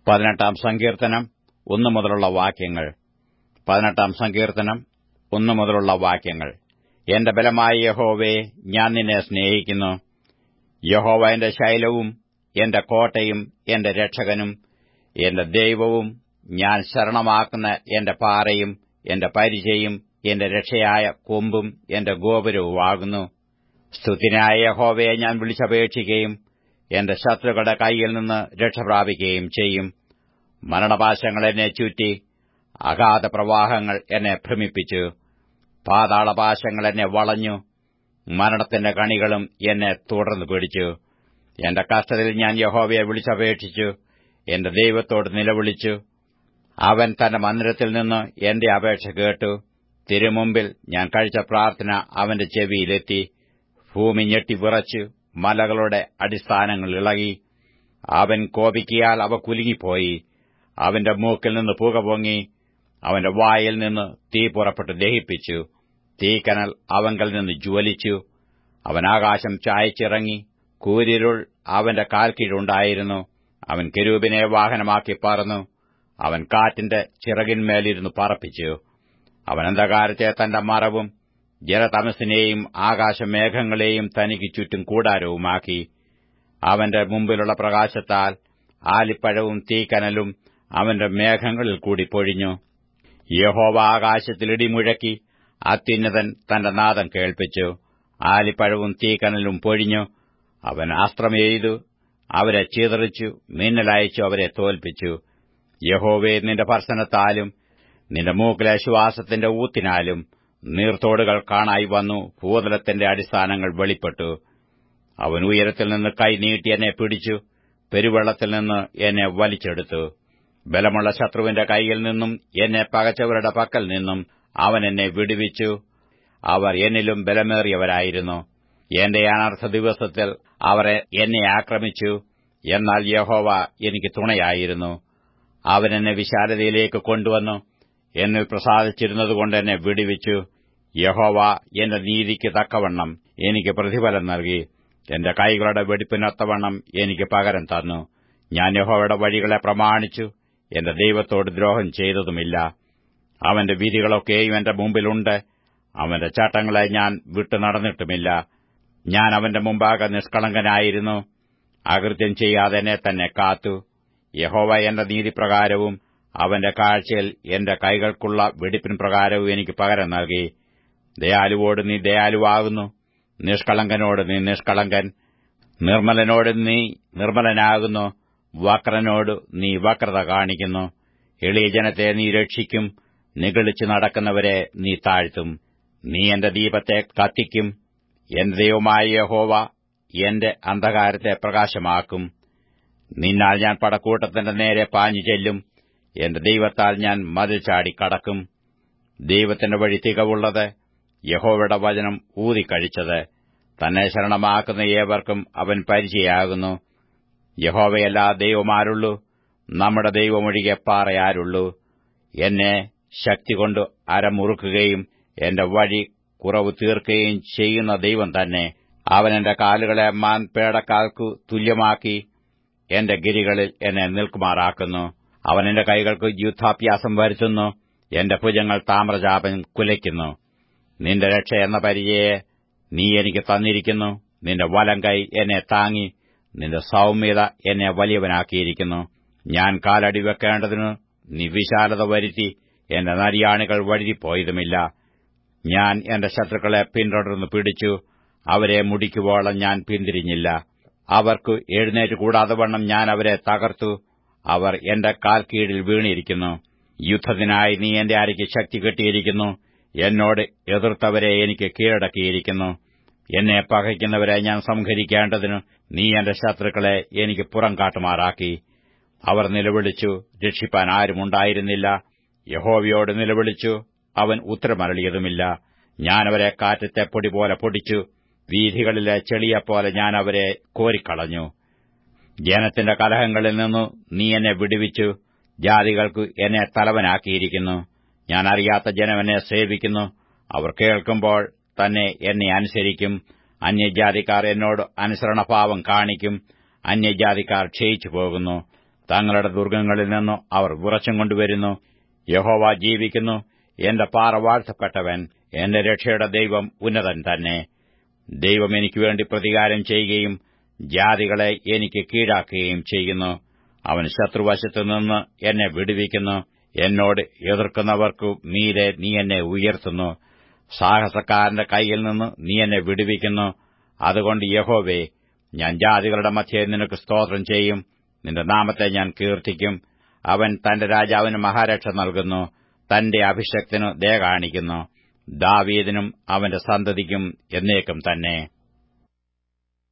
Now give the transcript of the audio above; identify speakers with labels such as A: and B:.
A: 18 സങ്കീർത്തനം 1 മുതലുള്ള വാക്യങ്ങൾ. 18 സങ്കീർത്തനം 1 മുതലുള്ള വാക്യങ്ങൾ. എന്റെ ബലമായ യഹോവേ, ഞാൻ നിന്നെ സ്നേഹിക്കുന്നു. യഹോവ എന്റെ ശൈലവും എന്റെ കോട്ടയും എന്റെ രക്ഷകനും എന്റെ ദൈവവും ഞാൻ ശരണമാക്കുന്ന എന്റെ പാറയും എന്റെ പരിചയും എന്റെ രക്ഷയായ കൊമ്പും എന്റെ ഗോപുരവുമാകുന്നു. സ്തുതിനായ യഹോവയെ ഞാൻ വിളിച്ചപേക്ഷിക്കുകയും എന്റെ ശത്രുക്കളുടെ കൈയിൽ നിന്ന് രക്ഷപ്രാപിക്കുകയും ചെയ്യും. മരണപാശങ്ങൾ എന്നെ ചുറ്റി, അഗാധ പ്രവാഹങ്ങൾ എന്നെ ഭ്രമിപ്പിച്ചു. പാതാളപാശങ്ങൾ എന്നെ വളഞ്ഞു, മരണത്തിന്റെ കണികളും എന്നെ തുടർന്നു പിടിച്ചു. എന്റെ കഷ്ടതയിൽ ഞാൻ യഹോവയെ വിളിച്ചപേക്ഷിച്ചു, എന്റെ ദൈവത്തോട് നിലവിളിച്ചു. അവൻ തന്റെ മന്ദിരത്തിൽ നിന്ന് എന്റെ അപേക്ഷ കേട്ടു. തിരുമുമ്പിൽ ഞാൻ കഴിച്ച പ്രാർത്ഥന അവന്റെ ചെവിയിലെത്തി. ഭൂമി ഞെട്ടിവിറച്ചു, മലകളുടെ അടിസ്ഥാനങ്ങൾ ഇളകി. അവൻ കോപിക്കിയാൽ അവ കുലുങ്ങിപ്പോയി. അവന്റെ മൂക്കിൽ നിന്ന് പുക പൊങ്ങി, അവന്റെ വായിൽ നിന്ന് തീ പുറപ്പെട്ട് ദഹിപ്പിച്ചു. തീക്കനൽ അവങ്കൽ നിന്ന് ജ്വലിച്ചു. അവൻ ആകാശം ചായച്ചിറങ്ങി. കൂരിരുൾ അവന്റെ കാൽക്കീഴുണ്ടായിരുന്നു. അവൻ കെരൂബിനെ വാഹനമാക്കി പറന്നു. അവൻ കാറ്റിന്റെ ചിറകിന്മേലിരുന്നു പറപ്പിച്ചു. അവൻ അന്ധകാരത്തെ തന്റെ മറവും ജലതമസ്സിനെയും ആകാശമേഘങ്ങളെയും തനിക്ക് ചുറ്റും കൂടാരവുമാക്കി. അവന്റെ മുമ്പിലുള്ള പ്രകാശത്താൽ ആലിപ്പഴവും തീക്കനലും അവന്റെ മേഘങ്ങളിൽ കൂടി പൊഴിഞ്ഞു. യഹോവ ആകാശത്തിൽ ഇടിമുഴക്കി, അത്യുന്നതൻ തന്റെ നാദം കേൾപ്പിച്ചു. ആലിപ്പഴവും തീക്കനലും പൊഴിഞ്ഞു. അവൻ അസ്ത്രമെയ്തു അവരെ ചിതറിച്ചു, മിന്നലയച്ചു അവരെ തോൽപ്പിച്ചു. യഹോവേ, നിന്റെ ഭർസനത്താലും നിന്റെ മൂക്കിലെ ശ്വാസത്തിന്റെ ഊത്തിനാലും നീർത്തോടുകൾ കാണായി വന്നു. ഭൂതലത്തിന്റെ അടിസ്ഥാനങ്ങൾ വെളിപ്പെട്ടു. അവൻ ഉയരത്തിൽ നിന്ന് കൈ നീട്ടി എന്നെ പിടിച്ചു. പെരുവെള്ളത്തിൽ നിന്ന് എന്നെ വലിച്ചെടുത്തു. ബലമുള്ള ശത്രുവിന്റെ കൈയിൽ നിന്നും എന്നെ പകച്ചവരുടെ പക്കൽ നിന്നും അവൻ എന്നെ വിടുവിച്ചു. അവർ എന്നിലും ബലമേറിയവരായിരുന്നു. എന്റെ അനർത്ഥ ദിവസത്തിൽ അവർ എന്നെ ആക്രമിച്ചു. എന്നാൽ യഹോവ എനിക്ക് തുണയായിരുന്നു. അവൻ എന്നെ വിശാലതയിലേക്ക് കൊണ്ടുവന്നു. എന്നിൽ പ്രസാദിച്ചിരുന്നതുകൊണ്ട് എന്നെ വിടുവിച്ചു. യഹോവ എന്റെ നീതിക്ക് തക്കവണ്ണം എനിക്ക് പ്രതിഫലം നൽകി. എന്റെ കൈകളുടെ വെടിപ്പിനൊത്തവണ്ണം എനിക്ക് പകരം തന്നു. ഞാൻ യഹോവയുടെ വഴികളെ പ്രമാണിച്ചു, എന്റെ ദൈവത്തോട് ദ്രോഹം ചെയ്തതുമില്ല. അവന്റെ വിധികളൊക്കെയും എന്റെ മുമ്പിലുണ്ട്. അവന്റെ ചട്ടങ്ങളെ ഞാൻ വിട്ടു നടന്നിട്ടുമില്ല. ഞാൻ അവന്റെ മുമ്പാകെ നിഷ്കളങ്കനായിരുന്നു. അകൃത്യം ചെയ്യാതെ എന്നെ തന്നെ കാത്തു. യഹോവ എന്റെ നീതിപ്രകാരവും അവന്റെ കാഴ്ചയിൽ എന്റെ കൈകൾക്കുള്ള വെടിപ്പിൻ പ്രകാരവും എനിക്ക് പകരം നൽകി. ദയാലുവോട് നീ ദയാലുവാകുന്നു, നിഷ്കളങ്കനോട് നീ നിഷ്കളങ്കൻ. നിർമ്മലനോട് നീ നിർമ്മലനാകുന്നു, വക്രനോട് നീ വക്രത കാണിക്കുന്നു. എളിയ ജനത്തെ നീ രക്ഷിക്കും, നിഗളിച്ചു നടക്കുന്നവരെ നീ താഴ്ത്തും. നീ എന്റെ ദീപത്തെ കത്തിക്കും. എന്റെ ദൈവമായ യഹോവ എന്റെ അന്ധകാരത്തെ പ്രകാശമാക്കും. നിന്നാൽ ഞാൻ പടക്കൂട്ടത്തിന്റെ നേരെ പാഞ്ഞു ചെല്ലും. എന്റെ ദൈവത്താൽ ഞാൻ മതിൽ ചാടി കടക്കും. ദൈവത്തിന്റെ വഴി തികവുള്ളത്, യഹോവയുടെ വചനം ഊതിക്കഴിച്ചത്. തന്നെ ശരണമാക്കുന്ന ഏവർക്കും അവൻ പരിചയാകുന്നു. യഹോവയല്ലാ ദൈവമാരുള്ളൂ, നമ്മുടെ ദൈവമൊഴികെ പാറയാരുള്ളൂ. എന്നെ ശക്തികൊണ്ട് അരമുറുക്കുകയും എന്റെ വഴി കുറവ് തീർക്കുകയും ചെയ്യുന്ന ദൈവം തന്നെ. അവൻ എന്റെ കാലുകളെ മാൻപേടക്കാൽക്കു തുല്യമാക്കി എന്റെ ഗിരികളിൽ എന്നെ നിൽക്കുമാറാക്കുന്നു. അവൻ എന്റെ കൈകൾക്ക് യുദ്ധാഭ്യാസം വരുത്തുന്നു. എന്റെ ഭുജങ്ങൾ താമ്രചാപം കുലയ്ക്കുന്നു. നിന്റെ രക്ഷ എന്ന പരിചയെ നീ എനിക്ക് തന്നിരിക്കുന്നു. നിന്റെ വലം കൈ എന്നെ താങ്ങി, നിന്റെ സൗമ്യത എന്നെ വലിയവനാക്കിയിരിക്കുന്നു. ഞാൻ കാലടി വെക്കേണ്ടതിന് നീ വിശാലത വരുത്തി. എന്റെ നരിയാണികൾ വഴുതിപ്പോയതുമില്ല. ഞാൻ എന്റെ ശത്രുക്കളെ പിന്തുടർന്നു പിടിച്ചു. അവരെ മുടിക്കുവോളം ഞാൻ പിന്തിരിഞ്ഞില്ല. അവർക്ക് എഴുന്നേറ്റുകൂടാതെ വണ്ണം ഞാൻ അവരെ തകർത്തു. അവർ എന്റെ കാൽ കീഴിൽ വീണിരിക്കുന്നു. യുദ്ധത്തിനായി നീ എന്റെ അരയ്ക്ക് ശക്തി കെട്ടിയിരിക്കുന്നു. എന്നോട് എതിർത്തവരെ എനിക്ക് കീഴടക്കിയിരിക്കുന്നു. എന്നെ പകയ്ക്കുന്നവരെ ഞാൻ സംഹരിക്കേണ്ടതിന് നീ എന്റെ ശത്രുക്കളെ എനിക്ക് പുറം കാട്ടുമാറാക്കി. അവർ നിലവിളിച്ചു, രക്ഷിപ്പാൻ ആരുമുണ്ടായിരുന്നില്ല. യഹോവയോട് നിലവിളിച്ചു, അവൻ ഉത്തരമരളിയതുമില്ല. ഞാൻ അവരെ കാറ്റത്തെ പൊടി പോലെ പൊടിച്ചു. വീഥികളിലെ ചെളിയെപ്പോലെ ഞാൻ അവരെ കോരിക്കളഞ്ഞു. ജനത്തിന്റെ കലഹങ്ങളിൽ നിന്നു നീ എന്നെ വിടുവിച്ചു. ജാതികൾക്ക് എന്നെ തലവനാക്കിയിരിക്കുന്നു. ഞാൻ അറിയാത്ത ജനം എന്നെ സേവിക്കുന്നു. അവർ കേൾക്കുമ്പോൾ തന്നെ എന്നെ അനുസരിക്കും. അന്യജാതിക്കാർ എന്നോട് അനുസരണഭാവം കാണിക്കും. അന്യജാതിക്കാർ ക്ഷയിച്ചു പോകുന്നു. തങ്ങളുടെ ദുർഗങ്ങളിൽ നിന്നു അവർ വിറച്ചും കൊണ്ടുവരുന്നു. യഹോവ ജീവിക്കുന്നു. എന്റെ പാറ വാഴ്ത്തപ്പെട്ടവൻ. എന്റെ രക്ഷയുടെ ദൈവം ഉന്നതൻ തന്നെ. ദൈവം എനിക്കുവേണ്ടി പ്രതികാരം ചെയ്യുകയും ജാതികളെ എനിക്ക് കീഴാക്കുകയും ചെയ്യുന്നു. അവൻ ശത്രുവശത്തുനിന്ന് എന്നെ വിടുവിക്കുന്നു. എന്നോട് എതിർക്കുന്നവർക്കു മീതെ നീ എന്നെ ഉയർത്തുന്നു. സാഹസക്കാരന്റെ കൈയിൽ നിന്ന് നീ എന്നെ വിടുവിക്കുന്നു. അതുകൊണ്ട് യഹോവേ, ഞാൻ ജാതികളുടെ മധ്യേ നിനക്ക് സ്തോത്രം ചെയ്യും. നിന്റെ നാമത്തെ ഞാൻ കീർത്തിക്കും. അവൻ തന്റെ രാജാവിന് മഹാരക്ഷ നൽകുന്നു. തന്റെ അഭിഷക്തനു ദയ കാണിക്കുന്നു. ദാവീദിനും അവന്റെ സന്തതിക്കും എന്നേക്കും തന്നെ.